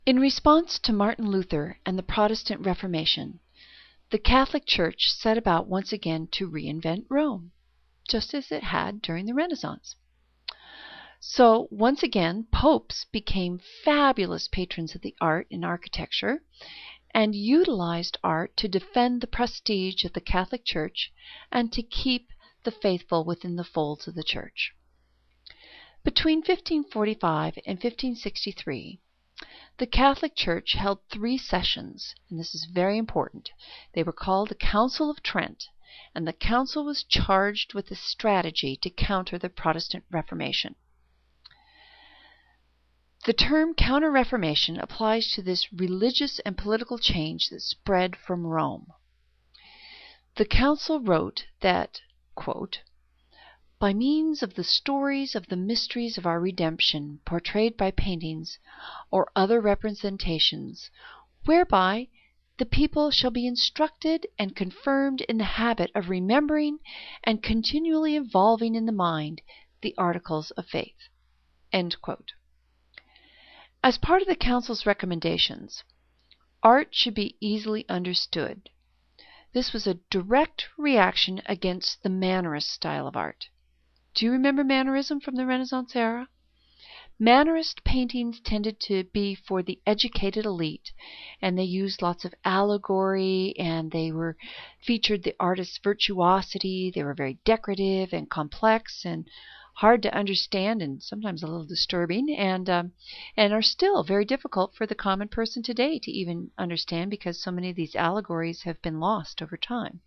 In response to Martin Luther and the Protestant Reformation, the Catholic Church set about once again to reinvent Rome, just as it had during the Renaissance. So once again, popes became fabulous patrons of the art and architecture and utilized art to defend the prestige of the Catholic Church and to keep the faithful within the folds of the Church. Between 1545 and 1563, the Catholic Church held 3 sessions, and this is very important. They were called the Council of Trent, and the council was charged with a strategy to counter the Protestant Reformation. The term Counter-Reformation applies to this religious and political change that spread from Rome. The council wrote that, quote, "By means of the stories of the mysteries of our redemption portrayed by paintings or other representations, whereby the people shall be instructed and confirmed in the habit of remembering and continually evolving in the mind the articles of faith." End quote. As part of the Council's recommendations, art should be easily understood. This was a direct reaction against the Mannerist style of art. Do you remember Mannerism from the Renaissance era? Mannerist paintings tended to be for the educated elite, and they used lots of allegory, and they featured the artist's virtuosity. They were very decorative and complex and hard to understand and sometimes a little disturbing, and are still very difficult for the common person today to even understand because so many of these allegories have been lost over time.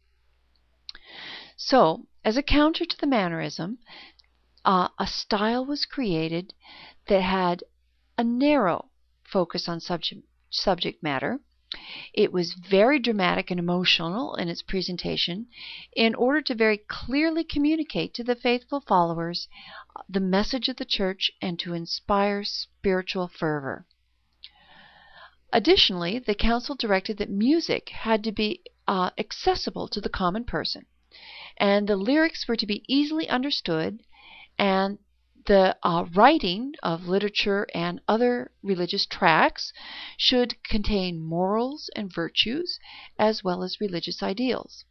So, as a counter to the Mannerism, a style was created that had a narrow focus on subject matter. It was very dramatic and emotional in its presentation in order to very clearly communicate to the faithful followers the message of the Church and to inspire spiritual fervor. Additionally, the council directed that music had to be accessible to the common person, and the lyrics were to be easily understood, and the writing of literature and other religious tracts should contain morals and virtues as well as religious ideals.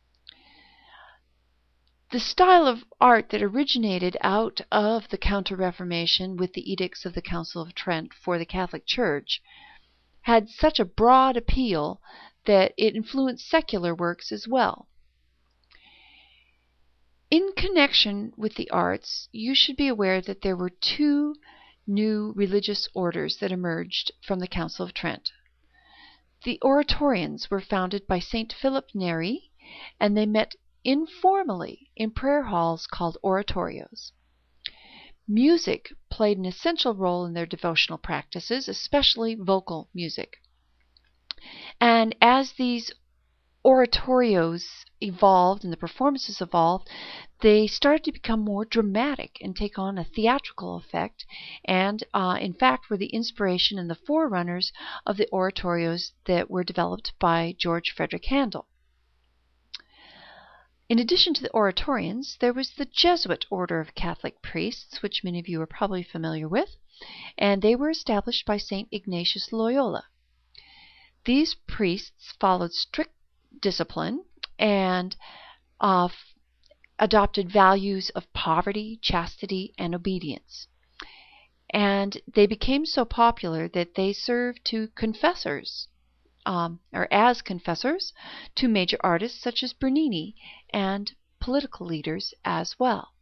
The style of art that originated out of the Counter-Reformation with the edicts of the Council of Trent for the Catholic Church had such a broad appeal that it influenced secular works as well. In connection with the arts, you should be aware that there were 2 new religious orders that emerged from the Council of Trent. The Oratorians were founded by St. Philip Neri, and they met informally in prayer halls called oratorios. Music played an essential role in their devotional practices, especially vocal music. And as these oratorios evolved and the performances evolved, they started to become more dramatic and take on a theatrical effect, and in fact were the inspiration and the forerunners of the oratorios that were developed by George Frederick Handel. In addition to the Oratorians, there was the Jesuit order of Catholic priests, which many of you are probably familiar with, and they were established by St. Ignatius Loyola. These priests followed strict discipline and adopted values of poverty, chastity, and obedience. And they became so popular that they served to confessors, or as confessors, to major artists such as Bernini and political leaders as well.